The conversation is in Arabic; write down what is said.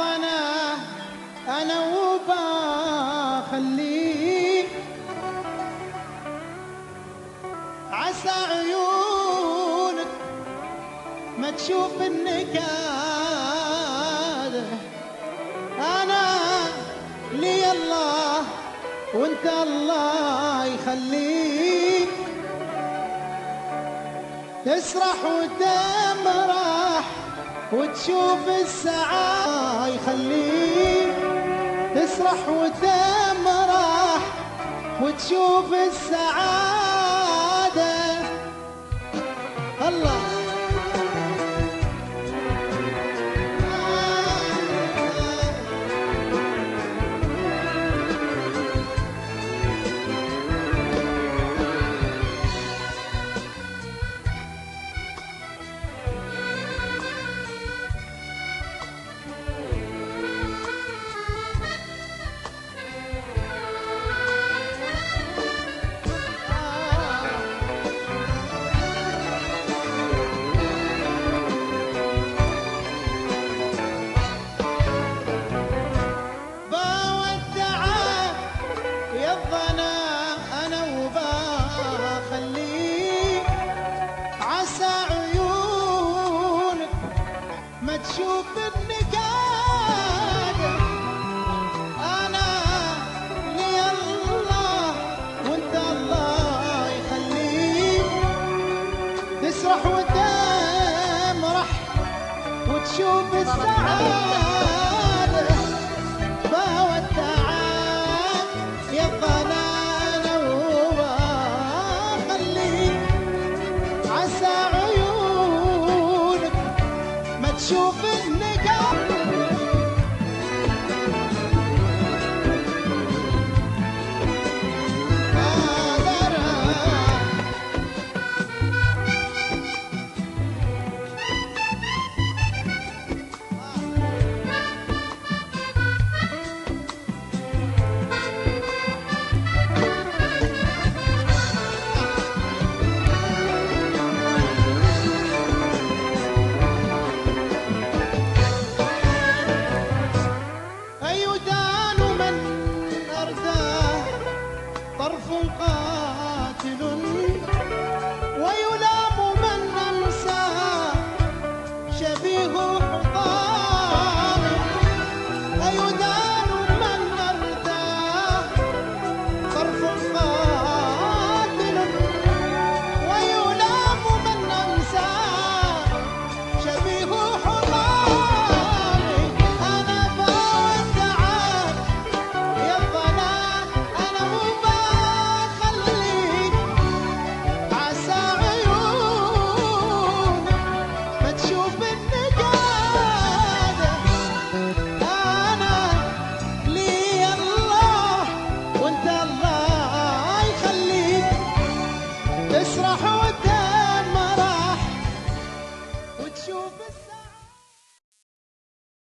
الظنا أنا وبخليك عسى عيونك ما تشوف النكاد. أنا لي الله وانت الله يخليك تسرح وتمرح وتشوف السعادة يخليك تسرح وتمرح وتشوف السعادة. الله تشوف النكاد. أنا لي الله وانت الله يخليك تسرح وتمرح وتشوف السعادة. فودعك يا الظنان وبخليك عسى عيونك ما تشوف النكاد.